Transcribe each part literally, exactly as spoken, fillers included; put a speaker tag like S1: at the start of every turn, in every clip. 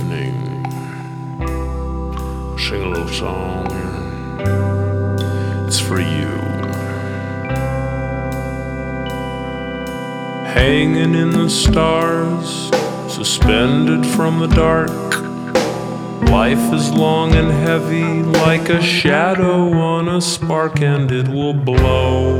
S1: evening. Sing a little song. It's for you. Hanging in the stars, suspended from the dark. Life is long and heavy, like a shadow on a spark, and it will blow.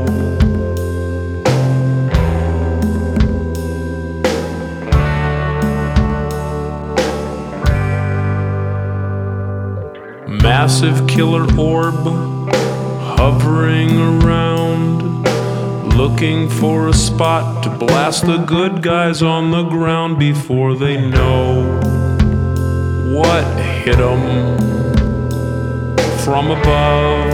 S1: Massive killer orb hovering around, looking for a spot to blast the good guys on the ground before they know what hit 'em from above.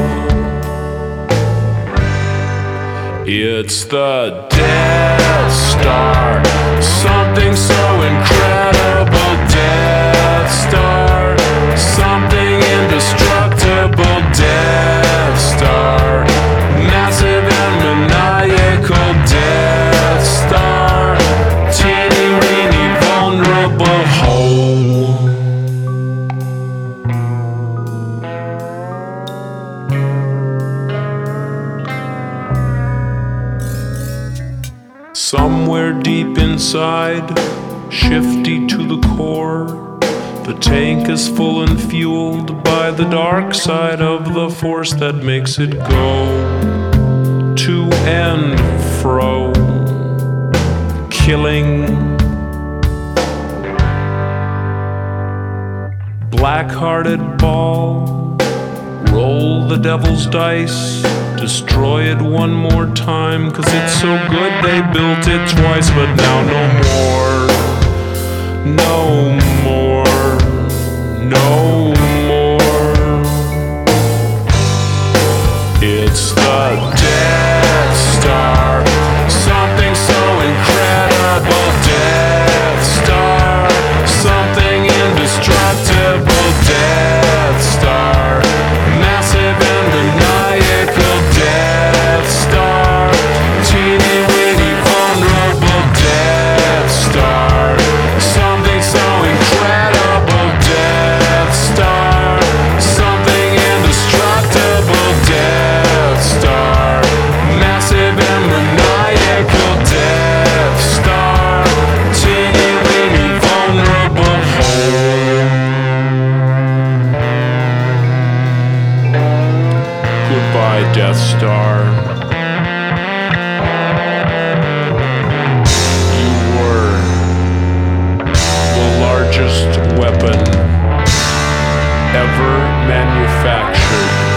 S1: It's the Death Star, something so incredible. Death Star, something indestructible. Death Star, massive and maniacal. Death Star, teeny weeny vulnerable hole. Somewhere deep inside, shifty to the core, the tank is full and fueled by the dark side of the force that makes it go to and fro, killing. Black-hearted ball, roll the devil's dice. Destroy it one more time, 'cause it's so good they built it twice. But now no more, no more, no more. It's the Death Star, something so incredible. Death Star, something indestructible. Death Star, massive and maniacal. Death Star, teeny weeny vulnerable. Death Star, something so incredible. Death Star, something indestructible. Death Star, massive and maniacal. Death Star, teeny weeny vulnerable hole. Goodbye, Death Star. You were the largest weapon ever manufactured.